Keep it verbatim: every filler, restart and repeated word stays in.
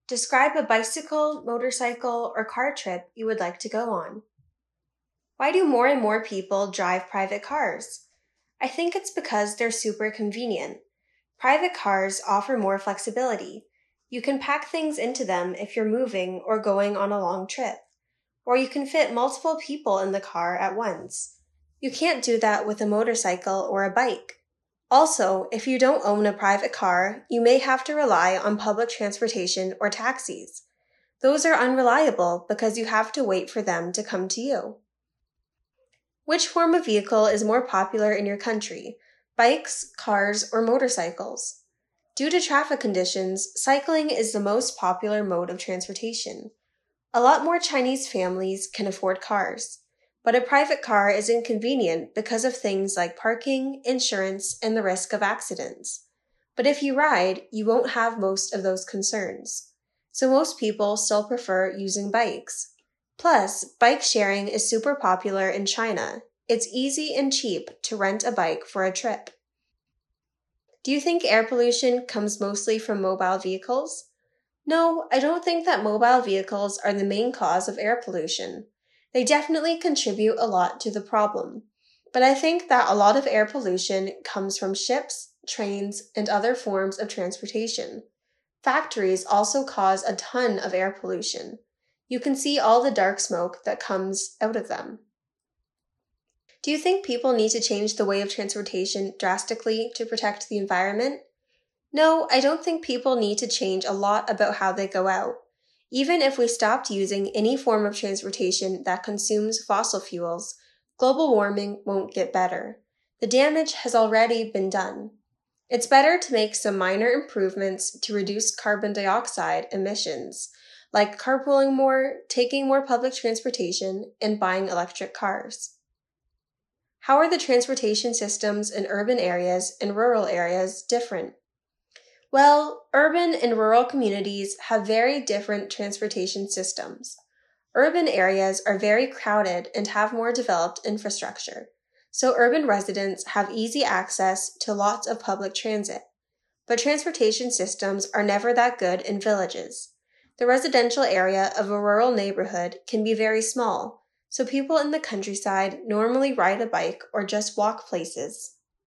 Describe a bicycle, motorcycle, or car trip you would like to go on. Why do more and more people drive private cars? I think it's because they're super convenient. Private cars offer more flexibility. You can pack things into them if you're moving or going on a long trip. Or you can fit multiple people in the car at once. You can't do that with a motorcycle or a bike. Also, if you don't own a private car, you may have to rely on public transportation or taxis. Those are unreliable because you have to wait for them to come to you. Which form of vehicle is more popular in your country? Bikes, cars, or motorcycles? Due to traffic conditions, cycling is the most popular mode of transportation. A lot more Chinese families can afford cars. But a private car is inconvenient because of things like parking, insurance, and the risk of accidents. But if you ride, you won't have most of those concerns. So most people still prefer using bikes. Plus, bike sharing is super popular in China. It's easy and cheap to rent a bike for a trip. Do you think air pollution comes mostly from mobile vehicles? No, I don't think that mobile vehicles are the main cause of air pollution. They definitely contribute a lot to the problem. But I think that a lot of air pollution comes from ships, trains, and other forms of transportation. Factories also cause a ton of air pollution. You can see all the dark smoke that comes out of them. Do you think people need to change the way of transportation drastically to protect the environment? No, I don't think people need to change a lot about how they go out. Even if we stopped using any form of transportation that consumes fossil fuels, global warming won't get better. The damage has already been done. It's better to make some minor improvements to reduce carbon dioxide emissions, like carpooling more, taking more public transportation, and buying electric cars. How are the transportation systems in urban areas and rural areas different? Well, urban and rural communities have very different transportation systems. Urban areas are very crowded and have more developed infrastructure, so urban residents have easy access to lots of public transit. But transportation systems are never that good in villages. The residential area of a rural neighborhood can be very small, so people in the countryside normally ride a bike or just walk places.